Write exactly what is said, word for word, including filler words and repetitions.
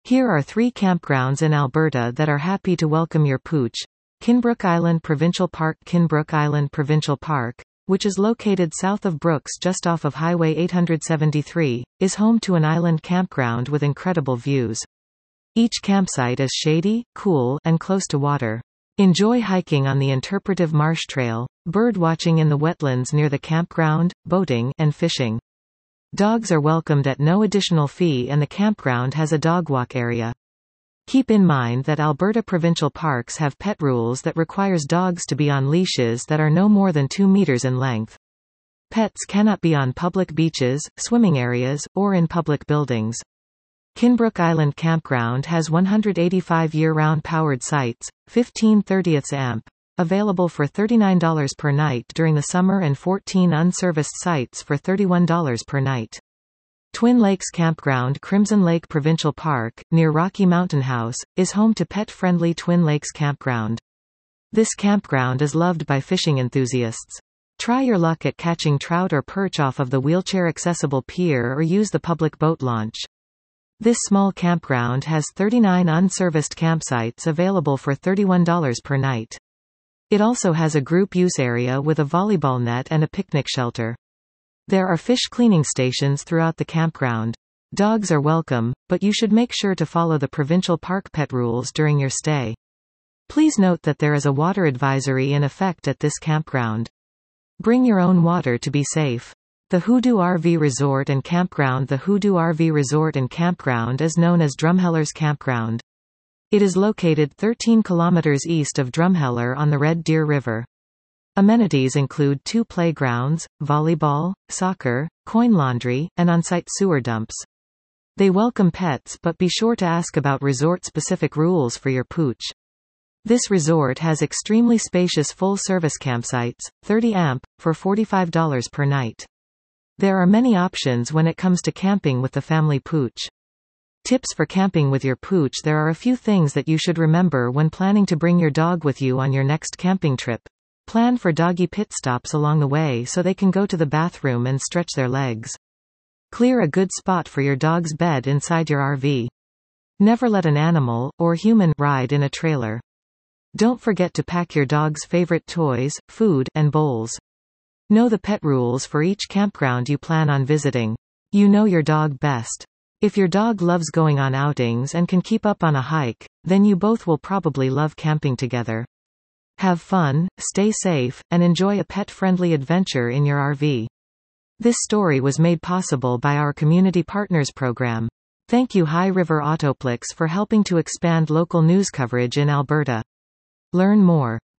Here are three campgrounds in Alberta that are happy to welcome your pooch. Kinbrook Island Provincial Park. Kinbrook Island Provincial Park, which is located south of Brooks just off of Highway eight seventy-three, is home to an island campground with incredible views. Each campsite is shady, cool, and close to water. Enjoy hiking on the Interpretive Marsh Trail, bird watching in the wetlands near the campground, boating, and fishing. Dogs are welcomed at no additional fee, and the campground has a dog walk area. Keep in mind that Alberta provincial parks have pet rules that requires dogs to be on leashes that are no more than two meters in length. Pets cannot be on public beaches, swimming areas, or in public buildings. Kinbrook Island Campground has one hundred eighty-five year-round powered sites, fifteen thirtieths amp, available for thirty-nine dollars per night during the summer and fourteen unserviced sites for thirty-one dollars per night. Twin Lakes Campground. Crimson Lake Provincial Park, near Rocky Mountain House, is home to pet-friendly Twin Lakes Campground. This campground is loved by fishing enthusiasts. Try your luck at catching trout or perch off of the wheelchair-accessible pier or use the public boat launch. This small campground has thirty-nine unserviced campsites available for thirty-one dollars per night. It also has a group use area with a volleyball net and a picnic shelter. There are fish cleaning stations throughout the campground. Dogs are welcome, but you should make sure to follow the provincial park pet rules during your stay. Please note that there is a water advisory in effect at this campground. Bring your own water to be safe. The Hoodoo R V Resort and Campground. The Hoodoo R V Resort and Campground is known as Drumhellers Campground. It is located thirteen kilometers east of Drumheller on the Red Deer River. Amenities include two playgrounds, volleyball, soccer, coin laundry, and on-site sewer dumps. They welcome pets, but be sure to ask about resort-specific rules for your pooch. This resort has extremely spacious full-service campsites, thirty amp, for forty-five dollars per night. There are many options when it comes to camping with the family pooch. Tips for camping with your pooch. There are a few things that you should remember when planning to bring your dog with you on your next camping trip. Plan for doggy pit stops along the way so they can go to the bathroom and stretch their legs. Clear a good spot for your dog's bed inside your R V. Never let an animal, or human, ride in a trailer. Don't forget to pack your dog's favorite toys, food, and bowls. Know the pet rules for each campground you plan on visiting. You know your dog best. If your dog loves going on outings and can keep up on a hike, then you both will probably love camping together. Have fun, stay safe, and enjoy a pet-friendly adventure in your R V. This story was made possible by our Community Partners program. Thank you High River Autoplex for helping to expand local news coverage in Alberta. Learn more.